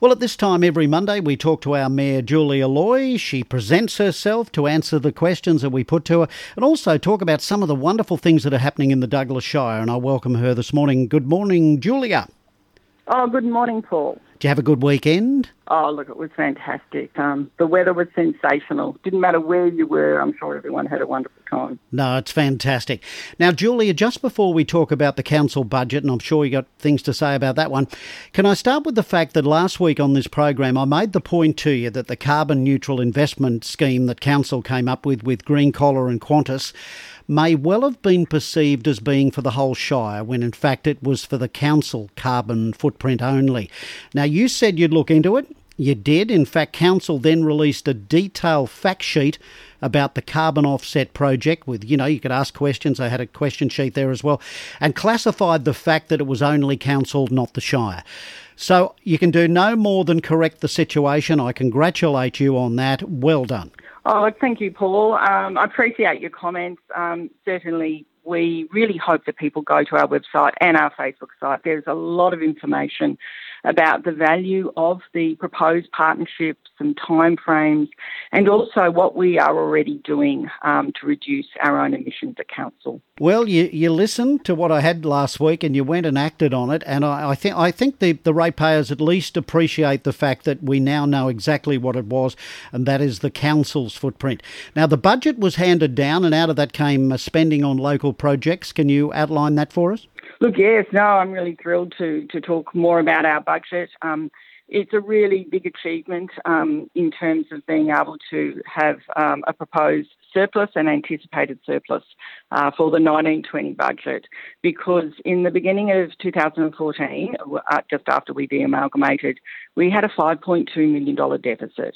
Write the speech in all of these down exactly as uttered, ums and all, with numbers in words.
Well, at this time every Monday, we talk to our Mayor, Julia Loy. She presents herself to answer the questions that we put to her and also talk about some of the wonderful things that are happening in the Douglas Shire. And I welcome her this morning. Good morning, Julia. Oh, good morning, Paul. Did you have a good weekend? Oh, look, it was fantastic. Um, the weather was sensational. Didn't matter where you were, I'm sure everyone had a wonderful time. No, it's fantastic. Now, Julia, just before we talk about the council budget, and I'm sure you got things to say about that one, can I start with the fact that last week on this program, I made the point to you that the carbon neutral investment scheme that council came up with, with Green Collar and Qantas, may well have been perceived as being for the whole Shire, when in fact it was for the council carbon footprint only. Now, you said you'd look into it. You did. In fact, council then released a detailed fact sheet about the carbon offset project with, you know, you could ask questions. They had a question sheet there as well, and classified the fact that it was only council, not the Shire. So you can do no more than correct the situation. I congratulate you on that. Well done. Oh, thank you, Paul. Um, I appreciate your comments. Um, certainly, we really hope that people go to our website and our Facebook site. There's a lot of information about the value of the proposed partnerships and timeframes, and also what we are already doing um, to reduce our own emissions at council. Well, you, you listened to what I had last week and you went and acted on it, and I, I think I think the, the ratepayers at least appreciate the fact that we now know exactly what it was, and that is the council's footprint. Now, the budget was handed down, and out of that came uh, spending on local projects. Can you outline that for us? Look, yes, no, I'm really thrilled to, to talk more about our budget. Um, it's a really big achievement um, in terms of being able to have um, a proposed surplus and anticipated surplus uh, for the nineteen twenty budget, because in the beginning of two thousand fourteen, uh, just after we de-amalgamated, we had a five point two million dollars deficit.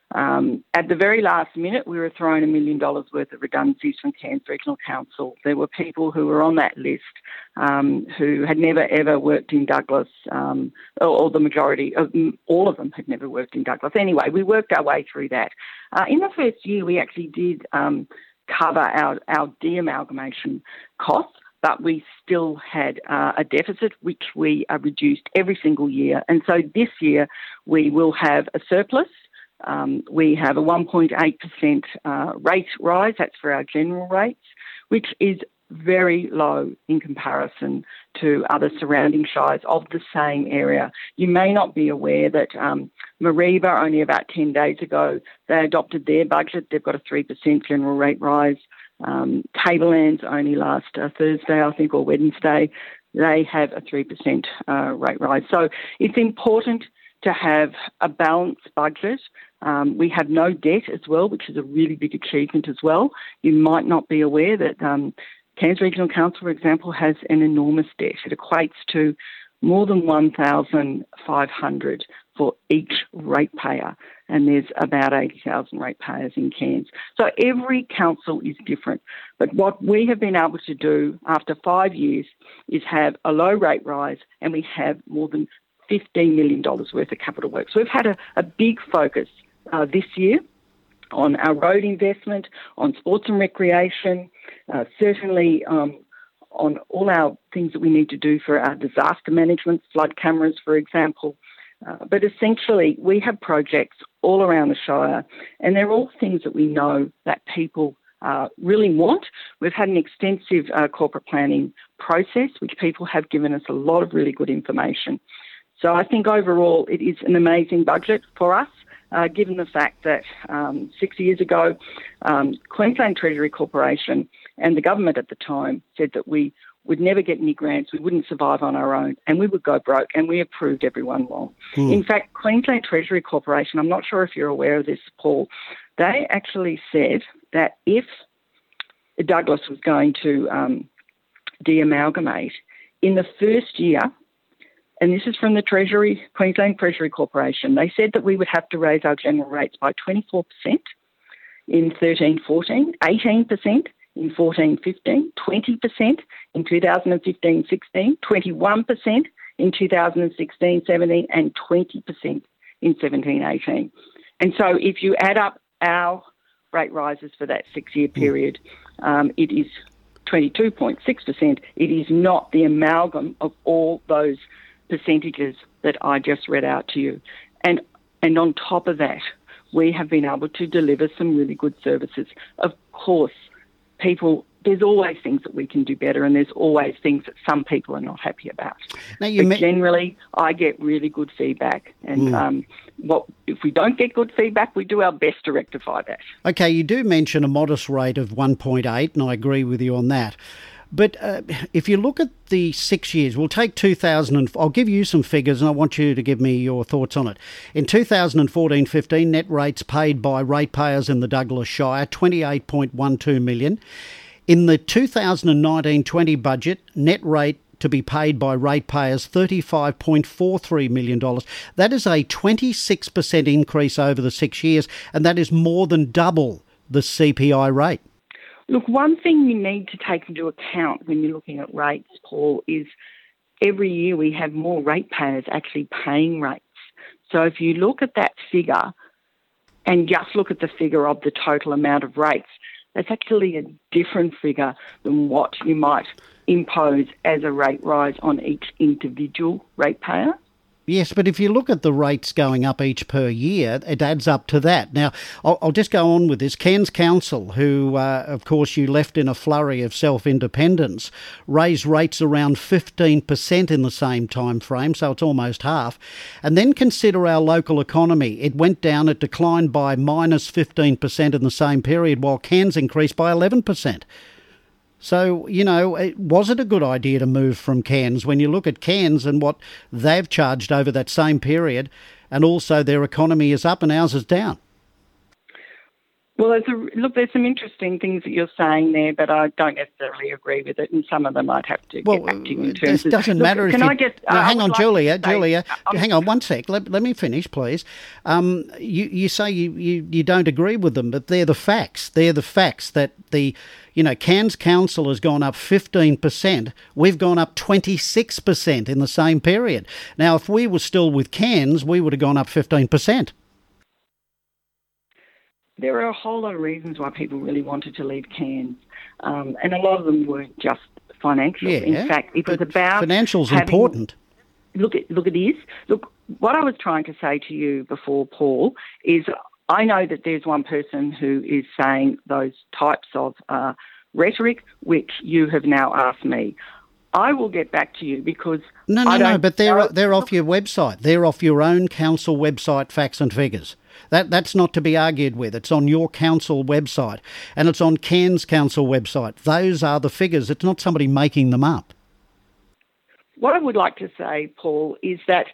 Um, at the very last minute, we were thrown a million dollars worth of redundancies from Cairns Regional Council. There were people who were on that list um, who had never, ever worked in Douglas, um, or, or the majority of all of them had never worked in Douglas. Anyway, we worked our way through that. Uh, in the first year, we actually did um, cover our, our de-amalgamation costs, but we still had uh, a deficit, which we uh, reduced every single year. And so this year, we will have a surplus. Um, we have a one point eight percent uh, rate rise. That's for our general rates, which is very low in comparison to other surrounding shires of the same area. You may not be aware that um, Mareeba, only about ten days ago, they adopted their budget. They've got a three percent general rate rise. Um, Tablelands, only last uh, Thursday, I think, or Wednesday, they have a three percent uh, rate rise. So it's important to have a balanced budget. Um, we have no debt as well, which is a really big achievement as well. You might not be aware that um, Cairns Regional Council, for example, has an enormous debt. It equates to more than one thousand five hundred dollars for each ratepayer, and there's about eighty thousand ratepayers in Cairns. So every council is different. But what we have been able to do after five years is have a low rate rise, and we have more than fifteen million dollars worth of capital works. So we've had a, a big focus uh, this year on our road investment, on sports and recreation, uh, certainly um, on all our things that we need to do for our disaster management, flood cameras, for example. Uh, but essentially, we have projects all around the Shire, and they're all things that we know that people uh, really want. We've had an extensive uh, corporate planning process, which people have given us a lot of really good information. So I think overall it is an amazing budget for us, uh, given the fact that um, six years ago, um, Queensland Treasury Corporation and the government at the time said that we would never get any grants, we wouldn't survive on our own, and we would go broke, and we approved everyone wrong. Mm. In fact, Queensland Treasury Corporation, I'm not sure if you're aware of this, Paul, they actually said that if Douglas was going to um, de-amalgamate, in the first year, and this is from the Treasury, Queensland Treasury Corporation, they said that we would have to raise our general rates by twenty-four percent in thirteen fourteen, eighteen percent in fourteen fifteen, twenty percent in two thousand fifteen sixteen, twenty-one percent in two thousand sixteen seventeen, and twenty percent in seventeen eighteen. And so if you add up our rate rises for that six-year period, um, it is twenty-two point six percent. It is not the amalgam of all those percentages that I just read out to you. And, and on top of that, we have been able to deliver some really good services. Of course, people, there's always things that we can do better, and there's always things that some people are not happy about. Now you but me- generally, I get really good feedback, and mm. um, what if we don't get good feedback, we do our best to rectify that. Okay, you do mention a modest rate of one point eight, and I agree with you on that. But uh, if you look at the six years, we'll take two thousand. I'll give you some figures and I want you to give me your thoughts on it. In two thousand fourteen fifteen, net rates paid by ratepayers in the Douglas Shire, twenty-eight point one two million. In the two thousand nineteen twenty budget, net rate to be paid by ratepayers, thirty-five point four three million dollars. That is a twenty-six percent increase over the six years, and that is more than double the C P I rate. Look, one thing you need to take into account when you're looking at rates, Paul, is every year we have more ratepayers actually paying rates. So if you look at that figure and just look at the figure of the total amount of rates, that's actually a different figure than what you might impose as a rate rise on each individual ratepayer. Yes, but if you look at the rates going up each per year, it adds up to that. Now, I'll, I'll just go on with this. Cairns Council, who, uh, of course, you left in a flurry of self-independence, raised rates around fifteen percent in the same time frame, so it's almost half. And then consider our local economy. It went down, it declined by minus fifteen percent in the same period, while Cairns increased by eleven percent. So, you know, was it a good idea to move from Cairns when you look at Cairns and what they've charged over that same period, and also their economy is up and ours is down? Well, there's a, look, there's some interesting things that you're saying there, but I don't necessarily agree with it, and some of them I'd have to well, get back to you in terms it doesn't of... matter look, if can you... I just... No, uh, hang on, like Julia, say, Julia, um, hang on one sec. Let, let me finish, please. Um, you, you say you, you, you don't agree with them, but they're the facts. They're the facts that the... You know, Cairns Council has gone up fifteen percent. We've gone up twenty-six percent in the same period. Now, if we were still with Cairns, we would have gone up fifteen percent. There are a whole lot of reasons why people really wanted to leave Cairns, um, and a lot of them weren't just financial. Yeah, in fact, it was about financial's having, important. Look, it, look, it is. Look, what I was trying to say to you before, Paul, is I know that there's one person who is saying those types of uh, rhetoric, which you have now asked me. I will get back to you because no, no, I don't no. But they're know. they're off your website. They're off your own council website. Facts and figures. That that's not to be argued with. It's on your council website, and it's on Cairns Council website. Those are the figures. It's not somebody making them up. What I would like to say, Paul, is that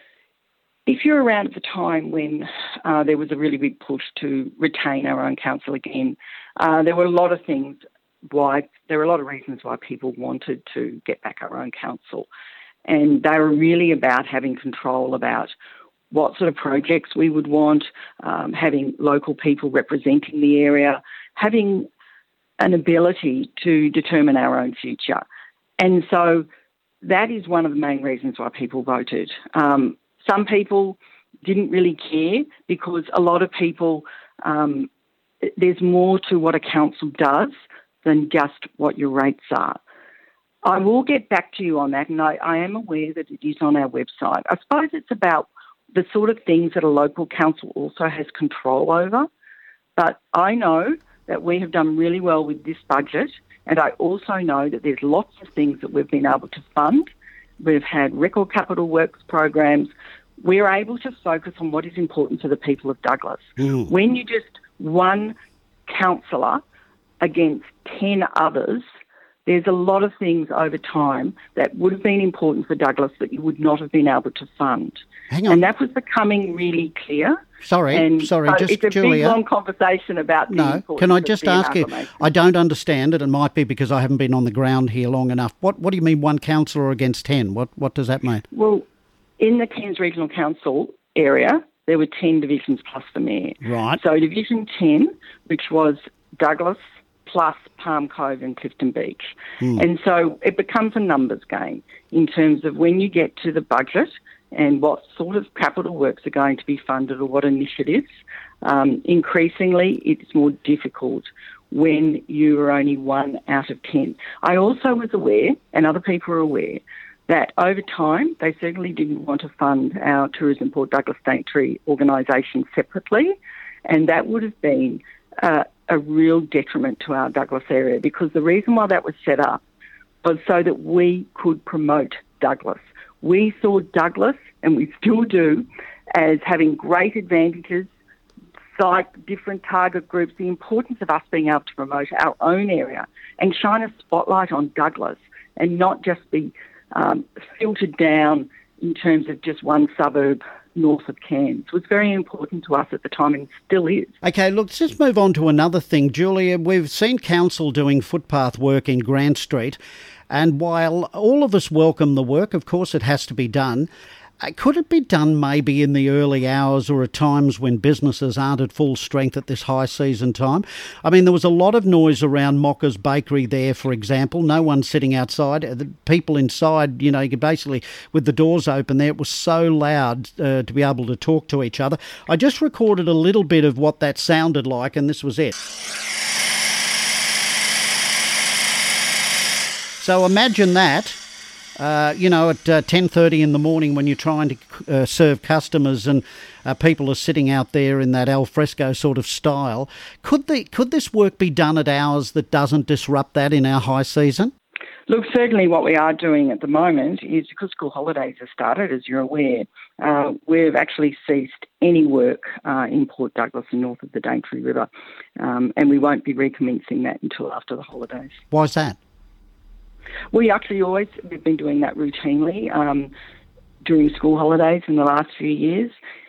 if you're around at the time when uh, there was a really big push to retain our own council again, uh, there were a lot of things why, there were a lot of reasons why people wanted to get back our own council. And they were really about having control about what sort of projects we would want, um, having local people representing the area, having an ability to determine our own future. And so that is one of the main reasons why people voted. Um, Some people didn't really care because a lot of people, um, there's more to what a council does than just what your rates are. I will get back to you on that, and I, I am aware that it is on our website. I suppose it's about the sort of things that a local council also has control over. But I know that we have done really well with this budget, and I also know that there's lots of things that we've been able to fund. We've had record capital works programs. We're able to focus on what is important to the people of Douglas. Mm. When you just one councillor against ten others, there's a lot of things over time that would have been important for Douglas that you would not have been able to fund. Hang on. And that was becoming really clear. Sorry, and sorry, so just it's a Julia. big, long conversation about the No, importance can I of just the ask you, amalgamation. I don't understand it. It might be because I haven't been on the ground here long enough. What What do you mean one councillor against ten? What What does that mean? Well, in the Cairns Regional Council area, there were ten divisions plus the mayor. Right. So Division ten, which was Douglas plus Palm Cove and Clifton Beach. Hmm. And so it becomes a numbers game in terms of when you get to the budget and what sort of capital works are going to be funded or what initiatives. Um, increasingly, it's more difficult when you are only one out of ten. I also was aware, and other people are aware, that over time they certainly didn't want to fund our Tourism Port Douglas Daintree organisation separately, and that would have been uh, a real detriment to our Douglas area, because the reason why that was set up was so that we could promote Douglas. We saw Douglas, and we still do, as having great advantages, like different target groups, the importance of us being able to promote our own area and shine a spotlight on Douglas and not just be um, filtered down in terms of just one suburb north of Cairns. It was very important to us at the time and still is. Okay, look, let's just move on to another thing. Julia, we've seen council doing footpath work in Grant Street, and while all of us welcome the work, of course it has to be done, uh, could it be done maybe in the early hours or at times when businesses aren't at full strength at this high season time? I mean, there was a lot of noise around Mocca's Bakery there, for example. No one sitting outside. The people inside, you know, you could basically, with the doors open there, it was so loud uh, to be able to talk to each other. I just recorded a little bit of what that sounded like, and this was it. So imagine that, uh, you know, at uh, ten thirty in the morning when you're trying to uh, serve customers and uh, people are sitting out there in that al fresco sort of style. Could the could this work be done at hours that doesn't disrupt that in our high season? Look, certainly what we are doing at the moment is, because school holidays have started, as you're aware, uh, we've actually ceased any work uh, in Port Douglas and north of the Daintree River, um, and we won't be recommencing that until after the holidays. Why is that? We actually always, we've been doing that routinely um, during school holidays in the last few years.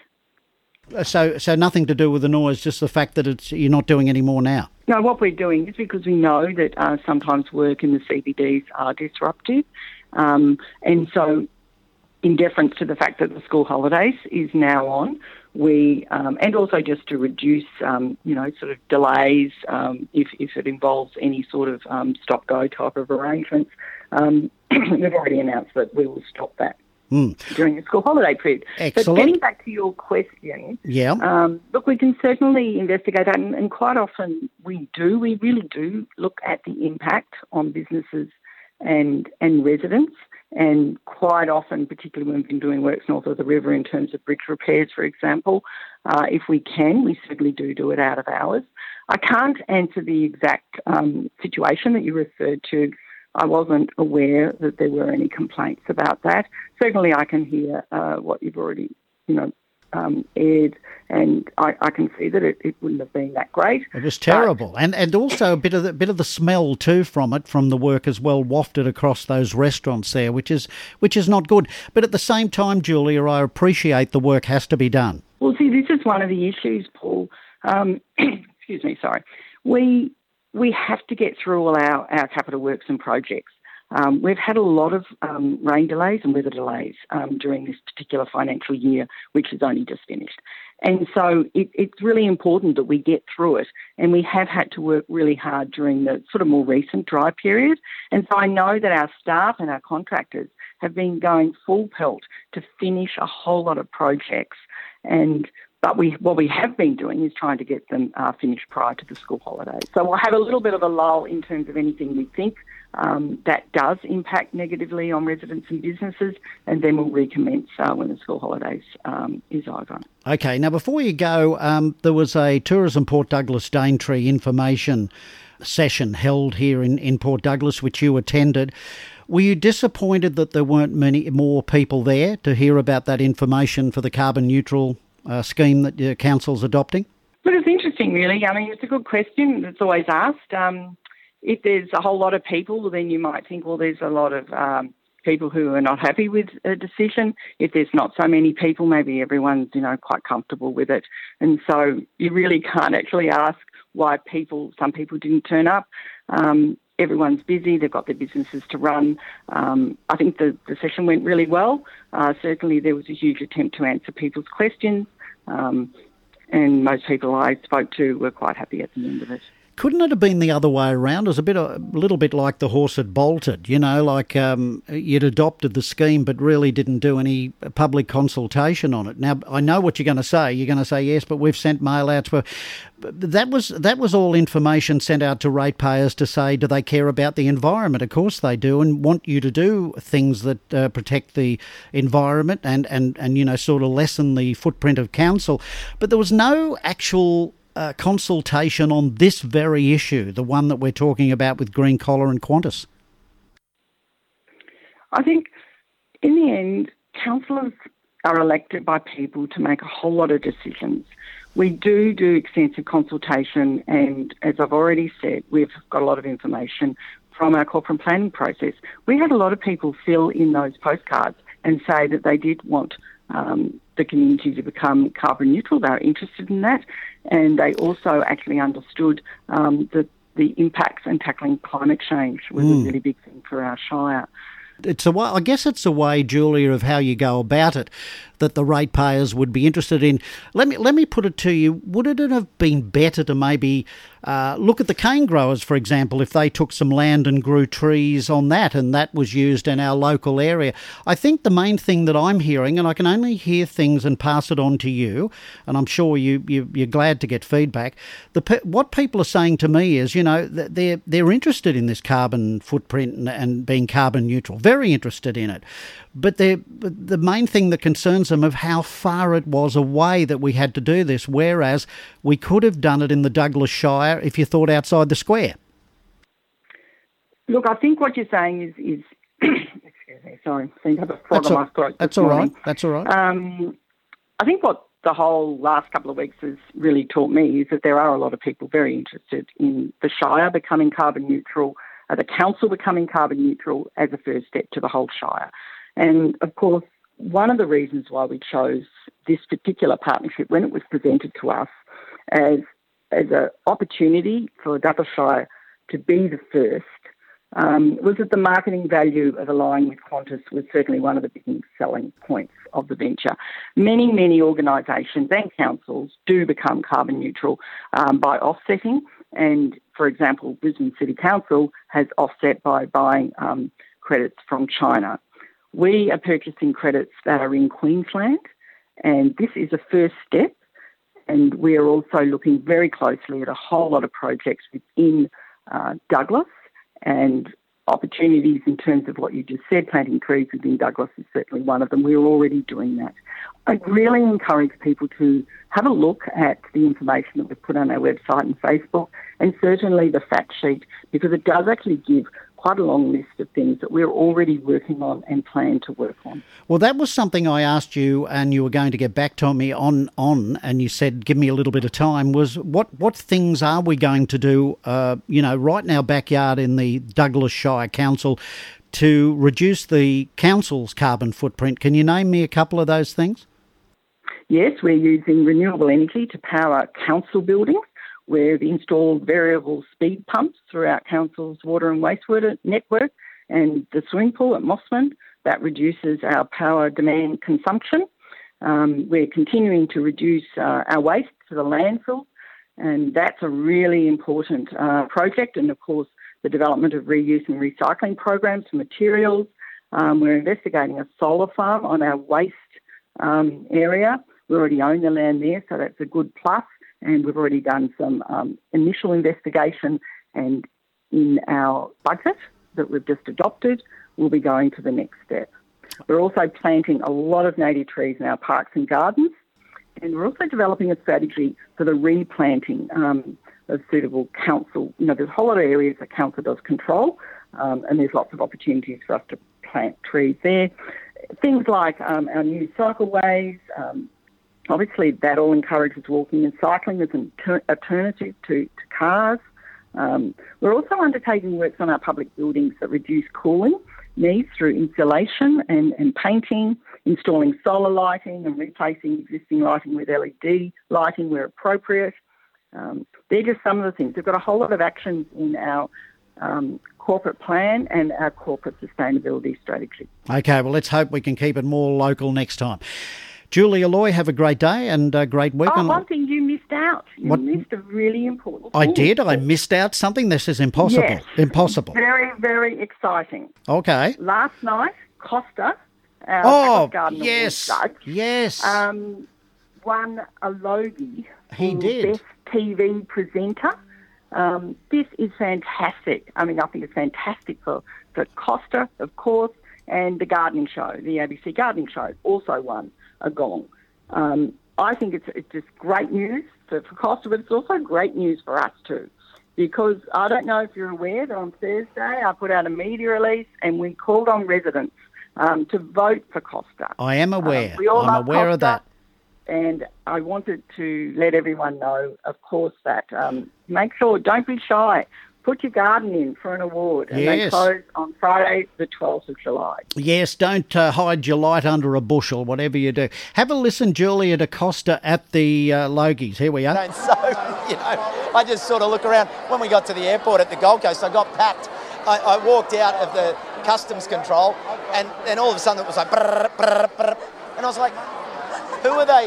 So so nothing to do with the noise, just the fact that it's you're not doing any more now? No, what we're doing is because we know that uh, sometimes work in the C B Ds are disruptive. Um, and so in deference to the fact that the school holidays is now on, we, um, and also just to reduce, um, you know, sort of delays um, if, if it involves any sort of um, stop-go type of arrangements, um, we've already announced that we will stop that mm. during the school holiday period. Excellent. But getting back to your question, yeah. um, look, we can certainly investigate that, and, and quite often we do, we really do look at the impact on businesses and and residents. And quite often, particularly when we've been doing works north of the river in terms of bridge repairs, for example, uh, if we can, we certainly do do it out of hours. I can't answer the exact um, situation that you referred to. I wasn't aware that there were any complaints about that. Certainly I can hear uh, what you've already, you know, Um, aired, and I, I can see that it, it wouldn't have been that great. It was terrible, but, and and also a bit of the bit of the smell too from it, from the work as well, wafted across those restaurants there, which is which is not good. But at the same time, Julia, I appreciate the work has to be done. Well, see, this is one of the issues, Paul. Um, excuse me, sorry. We we have to get through all our, our capital works and projects. Um, we've had a lot of um, rain delays and weather delays um, during this particular financial year, which has only just finished. And so it, it's really important that we get through it. And we have had to work really hard during the sort of more recent dry period. And so I know that our staff and our contractors have been going full pelt to finish a whole lot of projects. And But we, what we have been doing is trying to get them uh, finished prior to the school holidays. So we'll have a little bit of a lull in terms of anything we think um, that does impact negatively on residents and businesses, and then we'll recommence uh, when the school holidays um, is over. Okay, now before you go, um, there was a Tourism Port Douglas Daintree information session held here in, in Port Douglas, which you attended. Were you disappointed that there weren't many more people there to hear about that information for the carbon neutral Uh, scheme that your council's adopting? But it's interesting, really. I mean, it's a good question that's always asked. Um, if there's a whole lot of people, then you might think, well, there's a lot of um, people who are not happy with a decision. If there's not so many people, maybe everyone's, you know, quite comfortable with it. And so you really can't actually ask why people, some people didn't turn up. Um, everyone's busy, they've got their businesses to run. Um, I think the, the session went really well. Uh, certainly there was a huge attempt to answer people's questions. Um, and most people I spoke to were quite happy at the end of it. couldn't it have been the other way around? It was a bit, a little bit like the horse had bolted, you know, like um, you'd adopted the scheme but really didn't do any public consultation on it. Now, I know what you're going to say. You're going to say, yes, but we've sent mail outs. But that was that was all information sent out to ratepayers to say, do they care about the environment? Of course they do, and want you to do things that uh, protect the environment and, and, and, you know, sort of lessen the footprint of council. But there was no actual uh, consultation on this very issue, the one that we're talking about with Green Collar and Qantas. I think in the end, councillors are elected by people to make a whole lot of decisions. We do do extensive consultation, and as I've already said, we've got a lot of information from our corporate planning process. We had a lot of people fill in those postcards and say that they did want um, the community to become carbon neutral. They were interested in that, and they also actually understood um, that the impacts and tackling climate change was mm. a really big thing for our shire. It's a way, I guess it's a way, Julia, of how you go about it that the ratepayers would be interested in. Let me let me put it to you, would it have been better to maybe uh, look at the cane growers, for example, if they took some land and grew trees on that and that was used in our local area? I think the main thing that I'm hearing, and I can only hear things and pass it on to you, and I'm sure you, you, you're glad to get feedback, the what people are saying to me is, you know, they're, they're interested in this carbon footprint and, and being carbon neutral, very interested in it. But the main thing that concerns them of how far it was away that we had to do this, whereas we could have done it in the Douglas Shire if you thought outside the square. Look, I think what you're saying is, is excuse me, sorry, I think I have a frog that's on all, my throat. That's all right. That's all right. Um, I think what the whole last couple of weeks has really taught me is that there are a lot of people very interested in the Shire becoming carbon neutral, uh, the council becoming carbon neutral as a first step to the whole Shire. And, of course, one of the reasons why we chose this particular partnership when it was presented to us as as an opportunity for Douglas Shire to be the first um, was that the marketing value of allying with Qantas was certainly one of the big selling points of the venture. Many, many organisations and councils do become carbon neutral um, by offsetting. And, for example, Brisbane City Council has offset by buying um, credits from China. We are purchasing credits that are in Queensland, and this is a first step, and we are also looking very closely at a whole lot of projects within uh, Douglas, and opportunities in terms of what you just said, planting trees within Douglas is certainly one of them. We're already doing that. I really encourage people to have a look at the information that we've put on our website and Facebook, and certainly the fact sheet, because it does actually give quite a long list of things that we're already working on and plan to work on. Well, that was something I asked you, and you were going to get back to me on, on and you said, give me a little bit of time, was what, what things are we going to do, uh, you know, right in our backyard in the Douglas Shire Council to reduce the council's carbon footprint? Can you name me a couple of those things? Yes, we're using renewable energy to power council buildings. We've installed variable speed pumps throughout council's water and wastewater network and the swimming pool at Mossman. That reduces our power demand consumption. Um, we're continuing to reduce uh, our waste to the landfill, and that's a really important uh, project. And, of course, the development of reuse and recycling programs for materials. Um, we're investigating a solar farm on our waste um, area. We already own the land there, so that's a good plus. And we've already done some um, initial investigation, and in our budget that we've just adopted, we'll be going to the next step. We're also planting a lot of native trees in our parks and gardens, and we're also developing a strategy for the replanting um, of suitable council. You know, there's a whole lot of areas that council does control, um, and there's lots of opportunities for us to plant trees there. Things like um, our new cycleways. Um, Obviously, that all encourages walking and cycling as an alternative to, to cars. Um, we're also undertaking works on our public buildings that reduce cooling needs through insulation and, and painting, installing solar lighting and replacing existing lighting with L E D lighting where appropriate. Um, they're just some of the things. We've got a whole lot of actions in our um, corporate plan and our corporate sustainability strategy. Okay, well, let's hope we can keep it more local next time. Julia Loy, have a great day and a great week. Oh, on... one thing you missed out. You What? missed a really important I thing. did. I missed out something. This is impossible. Yes. Impossible. Very, very exciting. Okay. Last night, Costa, our Oh, Aqua Garden yes. Awards judge, Yes. um, won a Logie He for did. Best T V Presenter. Um, this is fantastic. I mean, I think it's fantastic for, for Costa, of course, and the gardening show, the A B C gardening show, also won a gong. Um, I think it's, it's just great news for, for Costa, but it's also great news for us too. Because I don't know if you're aware that on Thursday I put out a media release and we called on residents um, to vote for Costa. I am aware. Um, we all I'm love aware of that. Costa, and I wanted to let everyone know, of course, that um, make sure, don't be shy. Put your garden in for an award. And they Yes. close on Friday, the twelfth of July. Yes, don't uh, hide your light under a bushel, whatever you do. Have a listen, Julia Da Costa, at the uh, Logies. Here we are. And so, you know, I just sort of look around. When we got to the airport at the Gold Coast, I got packed. I, I walked out of the customs control, and then all of a sudden it was like, brrr, brrr, brrr, and I was like, who are they?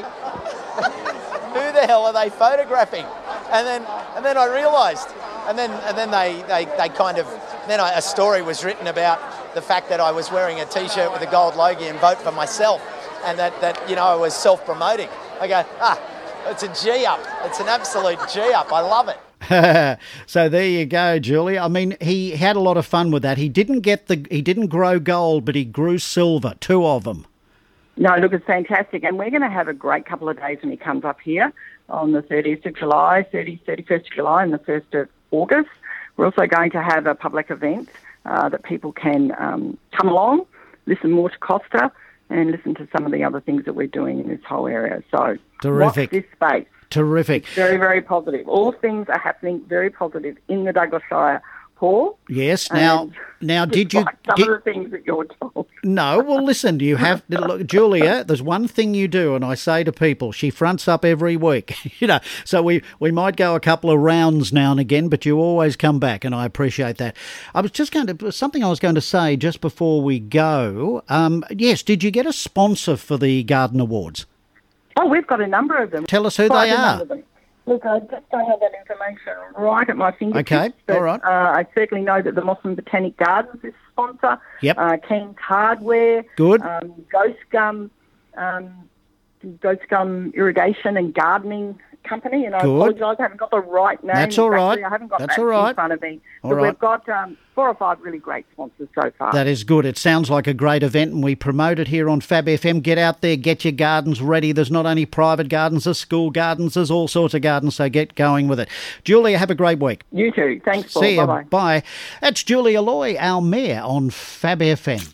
Who the hell are they photographing? And then, and then I realised, and then, and then they, they, they kind of, then I, a story was written about the fact that I was wearing a T-shirt with a gold logie and vote for myself, and that, that you know I was self-promoting. I go, ah, it's a G up. It's an absolute G up. I love it. So there you go, Julia. I mean, he had a lot of fun with that. He didn't get the, he didn't grow gold, but he grew silver, two of them. No, look, it's fantastic. And we're going to have a great couple of days when he comes up here on the thirtieth of July, thirtieth, thirty-first of July and the first of August. We're also going to have a public event uh, that people can um, come along, listen more to Costa and listen to some of the other things that we're doing in this whole area. So Terrific. watch this space. Terrific. Very, very positive. All things are happening very positive in the Douglas Shire, Paul. Yes. Now, And now, did you? Like some did- of the things that you're told. No, well, listen, you have, look, Julia, there's one thing you do, and I say to people, she fronts up every week, you know, so we, we might go a couple of rounds now and again, but you always come back, and I appreciate that. I was just going to, something I was going to say just before we go, um, yes, did you get a sponsor for the Garden Awards? Oh, we've got a number of them. Tell us who Quite they a are. number of them. Look, I just don't have that information right at my fingertips. Okay, but, all right. Uh, I certainly know that the Mossman Botanic Gardens is a sponsor. Yep. Uh, Keen's Hardware. Good. Um, Ghost Gum, um, Ghost Gum Irrigation and Gardening Company. And I Good. apologise, I haven't got the right name. That's all exactly. right. I haven't got That's that all right. in front of me. All but right. we've got um, four or five really great sponsors so far. That is good. It sounds like a great event, and we promote it here on Fab F M. Get out there, get your gardens ready. There's not only private gardens, there's school gardens, there's all sorts of gardens, so get going with it. Julia, have a great week. You too. Thanks, Paul. See you. Bye-bye. Bye. That's Julia Loy, our mayor on Fab F M.